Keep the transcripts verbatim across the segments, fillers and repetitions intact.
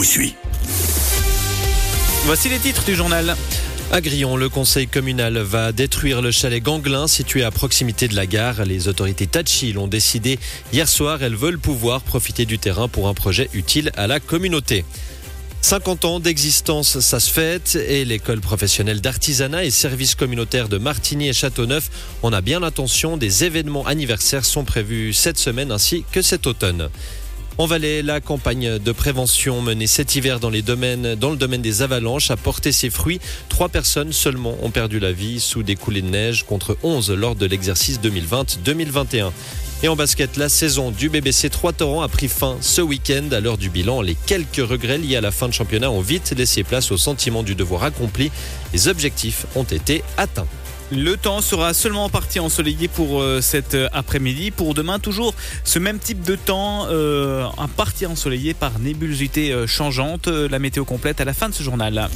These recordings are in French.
suis. Voici les titres du journal. À Grillon, le conseil communal va détruire le chalet Ganglin situé à proximité de la gare. Les autorités Tachi l'ont décidé hier soir. Elles veulent pouvoir profiter du terrain pour un projet utile à la communauté. cinquante ans d'existence, ça se fête, et l'école professionnelle d'artisanat et services communautaires de Martigny et Châteauneuf en a bien l'intention. Des événements anniversaires sont prévus cette semaine ainsi que cet automne. En Valais, la campagne de prévention menée cet hiver dans, les domaines, dans le domaine des avalanches a porté ses fruits. Trois personnes seulement ont perdu la vie sous des coulées de neige contre onze lors de l'exercice deux mille vingt deux mille vingt et un. Et en basket, la saison du B B C Troyes-Torrents a pris fin ce week-end. À l'heure du bilan, les quelques regrets liés à la fin de championnat ont vite laissé place au sentiment du devoir accompli. Les objectifs ont été atteints. Le temps sera seulement en partie ensoleillé pour euh, cet euh, après-midi. Pour demain, toujours ce même type de temps, euh, en partie ensoleillé par nébulosité euh, changeante. Euh, la météo complète à la fin de ce journal.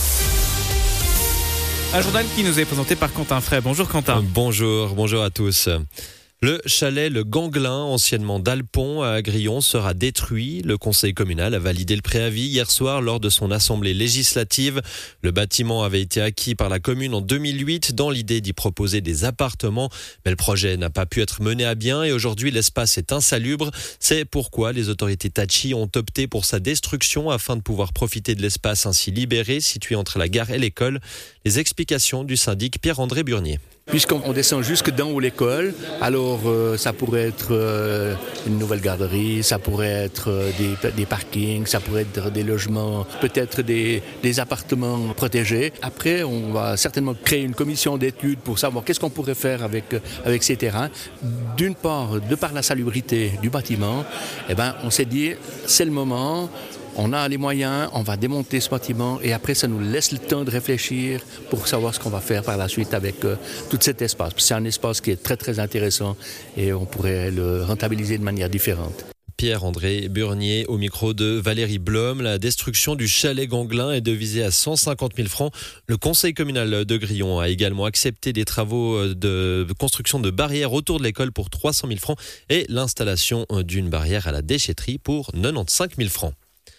Un journal qui nous est présenté par Quentin Frey. Bonjour Quentin. Bonjour, bonjour à tous. Le chalet Le Ganglin, anciennement d'Alpont à Grillon, sera détruit. Le conseil communal a validé le préavis hier soir lors de son assemblée législative. Le bâtiment avait été acquis par la commune en deux mille huit dans l'idée d'y proposer des appartements. Mais le projet n'a pas pu être mené à bien et aujourd'hui l'espace est insalubre. C'est pourquoi les autorités Tachi ont opté pour sa destruction afin de pouvoir profiter de l'espace ainsi libéré situé entre la gare et l'école. Les explications du syndic Pierre-André Burnier. Puisqu'on descend jusque dans où l'école, alors euh, ça pourrait être euh, une nouvelle garderie, ça pourrait être euh, des, des parkings, ça pourrait être des logements, peut-être des, des appartements protégés. Après, on va certainement créer une commission d'études pour savoir qu'est-ce qu'on pourrait faire avec, avec ces terrains. D'une part, de par la salubrité du bâtiment, eh ben, on s'est dit, c'est le moment. On a les moyens, on va démonter ce bâtiment et après ça nous laisse le temps de réfléchir pour savoir ce qu'on va faire par la suite avec euh, tout cet espace. C'est un espace qui est très très intéressant et on pourrait le rentabiliser de manière différente. Pierre-André Burnier au micro de Valérie Blom. La destruction du chalet Ganglin est devisée à cent cinquante mille francs. Le conseil communal de Grillon a également accepté des travaux de construction de barrières autour de l'école pour trois cent mille francs et l'installation d'une barrière à la déchetterie pour quatre-vingt-quinze mille francs.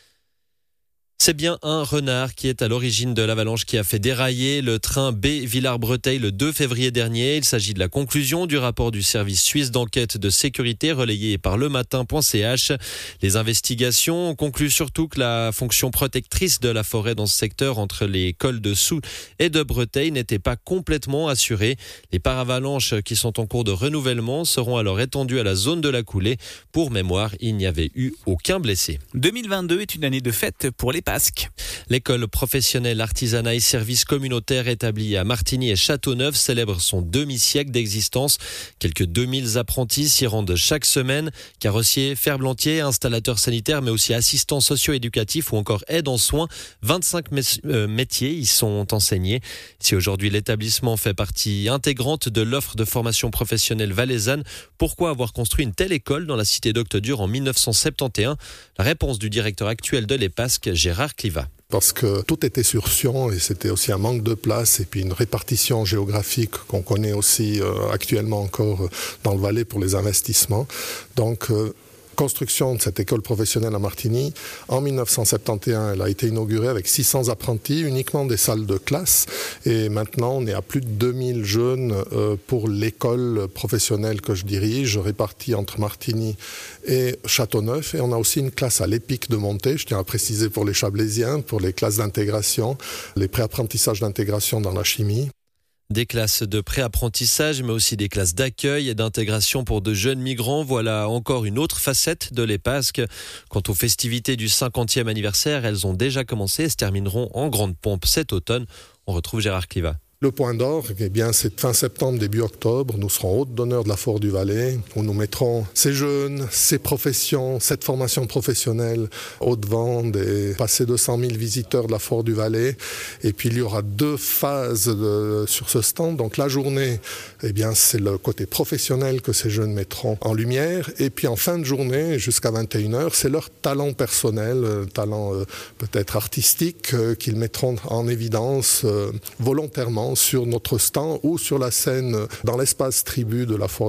C'est bien un renard qui est à l'origine de l'avalanche qui a fait dérailler le train B Villars-Breteuil le deux février dernier. Il s'agit de la conclusion du rapport du service suisse d'enquête de sécurité relayé par le matin point c h. Les investigations ont conclu surtout que la fonction protectrice de la forêt dans ce secteur entre les cols de Soult et de Breteuil n'était pas complètement assurée. Les paravalanches qui sont en cours de renouvellement seront alors étendues à la zone de la coulée. Pour mémoire, il n'y avait eu aucun blessé. deux mille vingt-deux est une année de fête pour les Pasques. L'école professionnelle artisanat et services communautaires établie à Martigny et Châteauneuf célèbre son demi-siècle d'existence. Quelques deux mille apprentis s'y rendent chaque semaine. Carrossiers, ferblantiers, installateurs sanitaires, mais aussi assistants socio-éducatifs ou encore aides en soins. vingt-cinq métiers y sont enseignés. Si aujourd'hui l'établissement fait partie intégrante de l'offre de formation professionnelle valaisanne, pourquoi avoir construit une telle école dans la cité d'Octodure en dix-neuf cent soixante et onze? La réponse du directeur actuel de l'EPASC, Gérard Cliva. Parce que tout était sur Sion et c'était aussi un manque de place et puis une répartition géographique qu'on connaît aussi euh, actuellement encore dans le Valais pour les investissements. Donc, euh, construction de cette école professionnelle à Martigny. En dix-neuf cent soixante et onze, elle a été inaugurée avec six cents apprentis, uniquement des salles de classe. Et maintenant, on est à plus de deux mille jeunes euh, pour l'école professionnelle que je dirige, répartie entre Martigny et Châteauneuf. Et on a aussi une classe à l'Épic de Monté, je tiens à préciser pour les Chablaisiens, pour les classes d'intégration, les pré-apprentissages d'intégration dans la chimie. Des classes de pré-apprentissage, mais aussi des classes d'accueil et d'intégration pour de jeunes migrants. Voilà encore une autre facette de l'EPASC. Quant aux festivités du cinquantième anniversaire, elles ont déjà commencé et se termineront en grande pompe cet automne. On retrouve Gérard Cliva. Le point d'orgue, eh bien, c'est fin septembre, début octobre. Nous serons hôtes d'honneur de la Foire du Valais, où nous mettrons ces jeunes, ces professions, cette formation professionnelle au devant des passés deux cent mille visiteurs de la Foire du Valais. Et puis, il y aura deux phases de, sur ce stand. Donc, la journée, eh bien, c'est le côté professionnel que ces jeunes mettront en lumière. Et puis, en fin de journée, jusqu'à vingt et une heures, c'est leur talent personnel, euh, talent euh, peut-être artistique, euh, qu'ils mettront en évidence euh, volontairement sur notre stand ou sur la scène dans l'espace tribu de la Foire du Valais.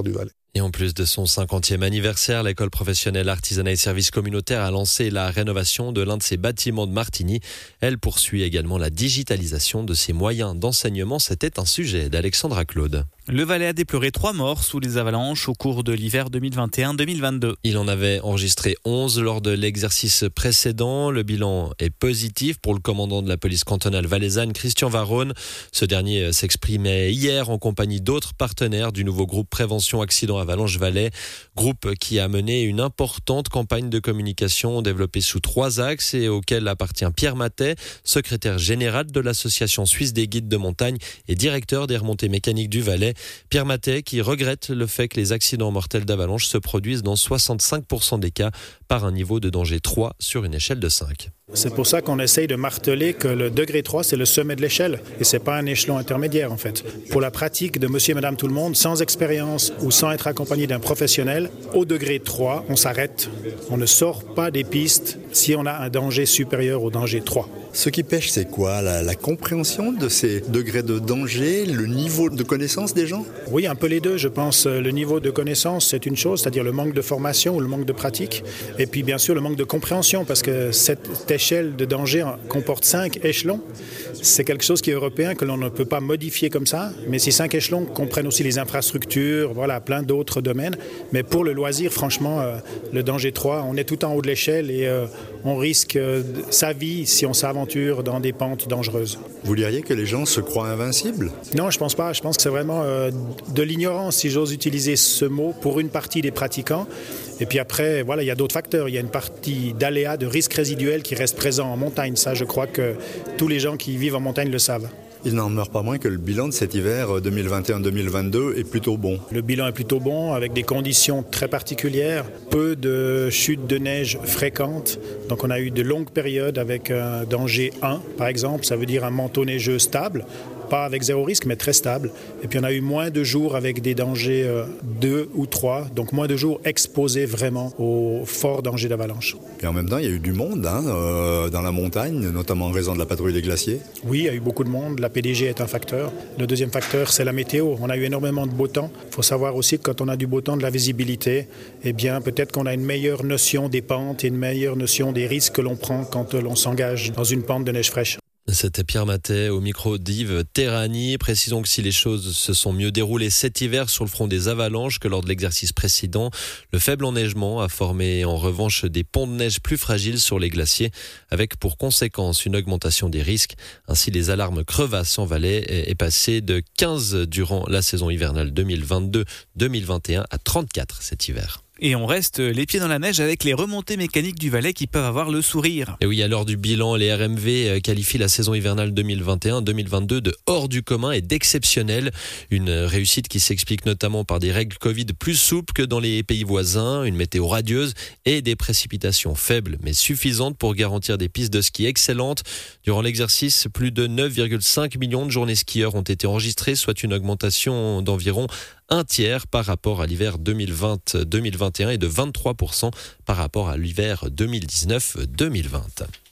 Et en plus de son cinquantième anniversaire, l'école professionnelle artisanat et services communautaires a lancé la rénovation de l'un de ses bâtiments de Martigny. Elle poursuit également la digitalisation de ses moyens d'enseignement. C'était un sujet d'Alexandra Claude. Le Valais a déploré trois morts sous les avalanches au cours de l'hiver deux mille vingt et un deux mille vingt-deux. Il en avait enregistré onze lors de l'exercice précédent. Le bilan est positif pour le commandant de la police cantonale valaisanne, Christian Varone. Ce dernier s'exprimait hier en compagnie d'autres partenaires du nouveau groupe Prévention Accident Avalanche Valais, groupe qui a mené une importante campagne de communication développée sous trois axes et auquel appartient Pierre Matet, secrétaire général de l'association suisse des guides de montagne et directeur des remontées mécaniques du Valais. Pierre Matet qui regrette le fait que les accidents mortels d'avalanche se produisent dans soixante-cinq pour cent des cas par un niveau de danger trois sur une échelle de cinq. C'est pour ça qu'on essaye de marteler que le degré trois, c'est le sommet de l'échelle et c'est pas un échelon intermédiaire en fait. Pour la pratique de monsieur et madame tout le monde, sans expérience ou sans être accompagné d'un professionnel, au degré trois, on s'arrête. On ne sort pas des pistes si on a un danger supérieur au danger trois. Ce qui pêche, c'est quoi ? La, la compréhension de ces degrés de danger, le niveau de connaissance des gens ? Oui, un peu les deux. Je pense le niveau de connaissance, c'est une chose, c'est-à-dire le manque de formation ou le manque de pratique. Et puis bien sûr le manque de compréhension parce que cette échelle de danger comporte cinq échelons. C'est quelque chose qui est européen, que l'on ne peut pas modifier comme ça. Mais ces cinq échelons comprennent aussi les infrastructures, voilà, plein d'autres domaines. Mais pour le loisir, franchement, euh, le danger trois, on est tout en haut de l'échelle et euh, on risque euh, sa vie si on s'aventure dans des pentes dangereuses. Vous diriez que les gens se croient invincibles ? Non, je pense pas. Je pense que c'est vraiment euh, de l'ignorance, si j'ose utiliser ce mot, pour une partie des pratiquants. Et puis après, voilà, il y a d'autres facteurs. Il y a une partie d'aléas, de risques résiduels qui restent présents en montagne. Ça, je crois que tous les gens qui vivent en montagne le savent. Il n'en demeure pas moins que le bilan de cet hiver deux mille vingt et un deux mille vingt-deux est plutôt bon. Le bilan est plutôt bon, avec des conditions très particulières. Peu de chutes de neige fréquentes. Donc on a eu de longues périodes avec un danger un, par exemple. Ça veut dire un manteau neigeux stable. Pas avec zéro risque, mais très stable. Et puis on a eu moins de jours avec des dangers deux ou trois, donc moins de jours exposés vraiment au fort danger d'avalanche. Et en même temps, il y a eu du monde hein, euh, dans la montagne, notamment en raison de la patrouille des glaciers. Oui, il y a eu beaucoup de monde. La P D G est un facteur. Le deuxième facteur, c'est la météo. On a eu énormément de beau temps. Il faut savoir aussi que quand on a du beau temps, de la visibilité, eh bien, peut-être qu'on a une meilleure notion des pentes et une meilleure notion des risques que l'on prend quand l'on s'engage dans une pente de neige fraîche. C'était Pierre Matet au micro d'Yves Terrani. Précisons que si les choses se sont mieux déroulées cet hiver sur le front des avalanches que lors de l'exercice précédent, le faible enneigement a formé en revanche des ponts de neige plus fragiles sur les glaciers, avec pour conséquence une augmentation des risques. Ainsi, les alarmes crevasses en Valais est passée de quinze durant la saison hivernale deux mille vingt-deux deux mille vingt et un à trente-quatre cet hiver. Et on reste les pieds dans la neige avec les remontées mécaniques du Valais qui peuvent avoir le sourire. Et oui, à l'heure du bilan, les R M V qualifient la saison hivernale deux mille vingt et un deux mille vingt-deux de hors du commun et d'exceptionnel. Une réussite qui s'explique notamment par des règles Covid plus souples que dans les pays voisins, une météo radieuse et des précipitations faibles mais suffisantes pour garantir des pistes de ski excellentes. Durant l'exercice, plus de neuf virgule cinq millions de journées skieurs ont été enregistrées, soit une augmentation d'environ un tiers par rapport à l'hiver deux mille vingt deux mille vingt et un et de vingt-trois pour cent par rapport à l'hiver deux mille dix-neuf deux mille vingt.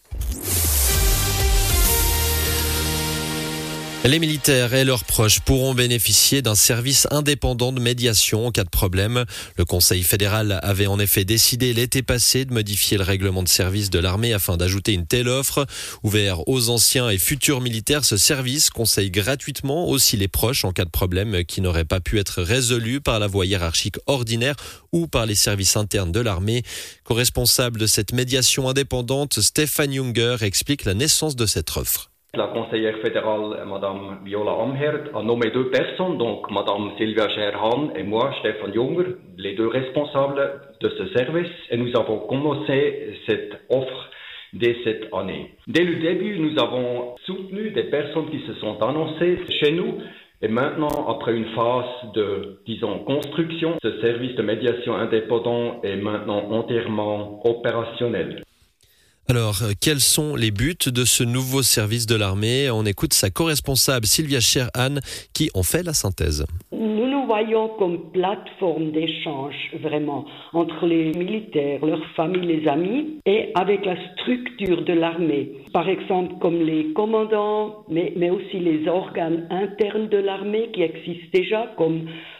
Les militaires et leurs proches pourront bénéficier d'un service indépendant de médiation en cas de problème. Le Conseil fédéral avait en effet décidé l'été passé de modifier le règlement de service de l'armée afin d'ajouter une telle offre. Ouvert aux anciens et futurs militaires, ce service conseille gratuitement aussi les proches en cas de problème qui n'aurait pas pu être résolu par la voie hiérarchique ordinaire ou par les services internes de l'armée. Co-responsable de cette médiation indépendante, Stéphane Junger explique la naissance de cette offre. La conseillère fédérale, Madame Viola Amherd, a nommé deux personnes, donc Madame Sylvia Scherhan et moi, Stéphane Junger, les deux responsables de ce service. Et nous avons commencé cette offre dès cette année. Dès le début, nous avons soutenu des personnes qui se sont annoncées chez nous. Et maintenant, après une phase de, disons, construction, ce service de médiation indépendant est maintenant entièrement opérationnel. Alors, quels sont les buts de ce nouveau service de l'armée ? On écoute sa co-responsable Sylvia Scherhan qui en fait la synthèse. Nous nous voyons comme plateforme d'échange vraiment entre les militaires, leurs familles, les amis et avec la structure de l'armée. Par exemple, comme les commandants, mais, mais aussi les organes internes de l'armée qui existent déjà, comme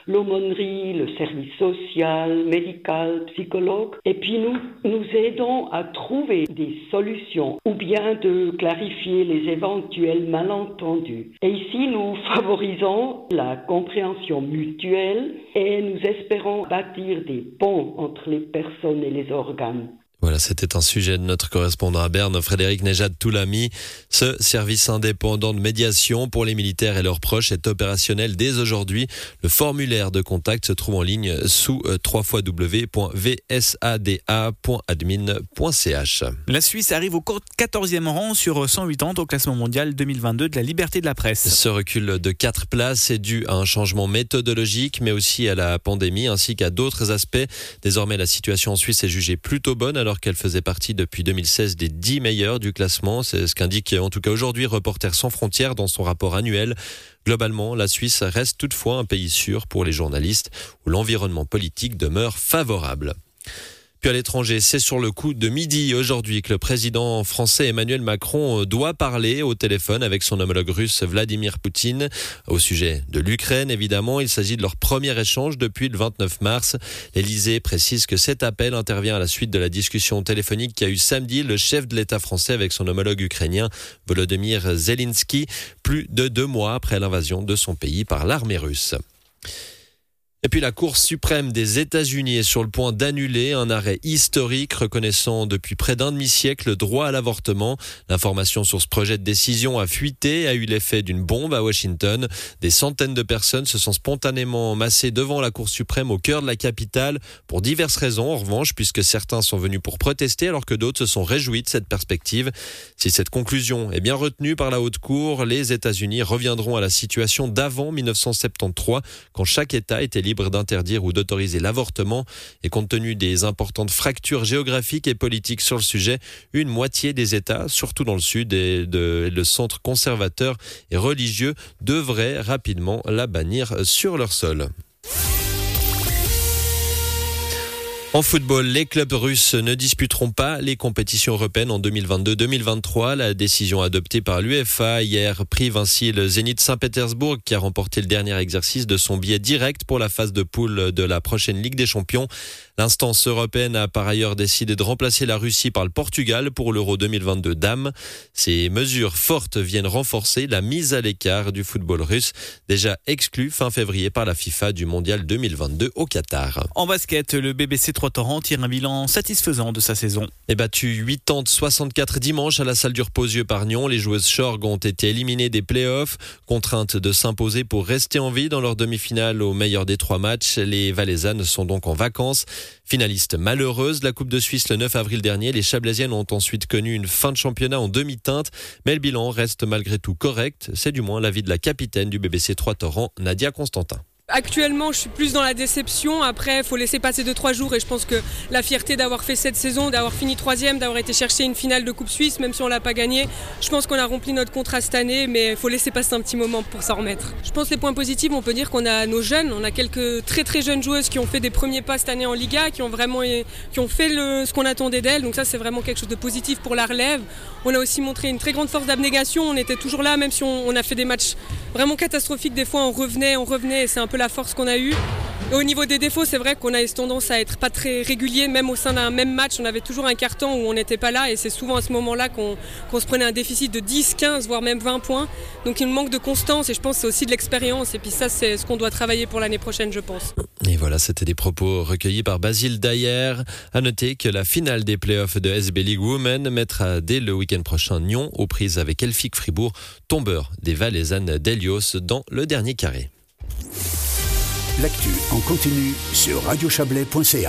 l'aumônerie, le service social, médical, psychologue. Et puis nous, nous aidons à trouver des solutions ou bien de clarifier les éventuels malentendus. Et ici, nous favorisons la compréhension mutuelle et nous espérons bâtir des ponts entre les personnes et les organes. Voilà, c'était un sujet de notre correspondant à Berne, Frédéric Nejad-Toulami. Ce service indépendant de médiation pour les militaires et leurs proches est opérationnel dès aujourd'hui. Le formulaire de contact se trouve en ligne sous w w w point v s a d a point admin point c h. La Suisse arrive au quatorzième rang sur cent quatre-vingt-dix au classement mondial deux mille vingt-deux de la liberté de la presse. Ce recul de quatre places est dû à un changement méthodologique, mais aussi à la pandémie ainsi qu'à d'autres aspects. Désormais, la situation en Suisse est jugée plutôt bonne alors qu'elle faisait partie depuis deux mille seize des dix meilleurs du classement. C'est ce qu'indique en tout cas aujourd'hui Reporters sans frontières dans son rapport annuel. Globalement, la Suisse reste toutefois un pays sûr pour les journalistes où l'environnement politique demeure favorable. Puis à l'étranger, c'est sur le coup de midi aujourd'hui que le président français Emmanuel Macron doit parler au téléphone avec son homologue russe Vladimir Poutine au sujet de l'Ukraine. Évidemment, il s'agit de leur premier échange depuis le vingt-neuf mars. L'Élysée précise que cet appel intervient à la suite de la discussion téléphonique qu'a eu samedi le chef de l'État français avec son homologue ukrainien Volodymyr Zelensky, plus de deux mois après l'invasion de son pays par l'armée russe. Et puis la Cour suprême des États-Unis est sur le point d'annuler un arrêt historique reconnaissant depuis près d'un demi-siècle le droit à l'avortement. L'information sur ce projet de décision a fuité et a eu l'effet d'une bombe à Washington. Des centaines de personnes se sont spontanément massées devant la Cour suprême au cœur de la capitale pour diverses raisons en revanche, puisque certains sont venus pour protester alors que d'autres se sont réjouis de cette perspective. Si cette conclusion est bien retenue par la Haute Cour, les États-Unis reviendront à la situation d'avant dix-neuf cent soixante-treize quand chaque État était libre d'interdire ou d'autoriser l'avortement. Et compte tenu des importantes fractures géographiques et politiques sur le sujet, une moitié des États, surtout dans le sud et de, le centre conservateur et religieux, devraient rapidement la bannir sur leur sol. En football, les clubs russes ne disputeront pas les compétitions européennes en deux mille vingt-deux deux mille vingt-trois. La décision adoptée par l'UEFA hier prive ainsi le Zénith Saint-Pétersbourg qui a remporté le dernier exercice de son billet direct pour la phase de poule de la prochaine Ligue des Champions. L'instance européenne a par ailleurs décidé de remplacer la Russie par le Portugal pour l'Euro deux mille vingt-deux dames. Ces mesures fortes viennent renforcer la mise à l'écart du football russe, déjà exclu fin février par la FIFA du Mondial deux mille vingt-deux au Qatar. En basket, le B B C Troyes-Torrents tire un bilan satisfaisant de sa saison. Et battu quatre-vingt-dix à soixante-quatre dimanche à la salle du Repos-Yeux par Nyon, les joueuses Schorg ont été éliminées des play-offs. Contraintes de s'imposer pour rester en vie dans leur demi-finale au meilleur des trois matchs, les Valaisannes sont donc en vacances. Finaliste malheureuse de la Coupe de Suisse le neuf avril dernier, les Chablaisiennes ont ensuite connu une fin de championnat en demi-teinte, mais le bilan reste malgré tout correct. C'est du moins l'avis de la capitaine du B B C Troyes-Torrents, Nadia Constantin. Actuellement, je suis plus dans la déception. Après, il faut laisser passer deux trois jours et je pense que la fierté d'avoir fait cette saison, d'avoir fini troisième, d'avoir été chercher une finale de Coupe Suisse, même si on l'a pas gagnée, je pense qu'on a rempli notre contrat cette année, mais il faut laisser passer un petit moment pour s'en remettre. Je pense que les points positifs, on peut dire qu'on a nos jeunes, on a quelques très très jeunes joueuses qui ont fait des premiers pas cette année en Liga, qui ont vraiment qui ont fait le, ce qu'on attendait d'elles. Donc ça, c'est vraiment quelque chose de positif pour la relève. On a aussi montré une très grande force d'abnégation. On était toujours là, même si on, on a fait des matchs vraiment catastrophiques. Des fois, on revenait, on revenait, et c'est un peu la force qu'on a eue. Et au niveau des défauts, c'est vrai qu'on a tendance à être pas très régulier, même au sein d'un même match. On avait toujours un carton où on n'était pas là et c'est souvent à ce moment-là qu'on, qu'on se prenait un déficit de dix, quinze, voire même vingt points. Donc il manque de constance et je pense que c'est aussi de l'expérience. Et puis ça, c'est ce qu'on doit travailler pour l'année prochaine, je pense. Et voilà, c'était des propos recueillis par Basile Dayer. À noter que la finale des playoffs de S B League Women mettra dès le week-end prochain Nyon aux prises avec Elphick Fribourg, tombeur des Valaisannes d'Elios dans le dernier carré. L'actu en continu sur radio chablais point c h.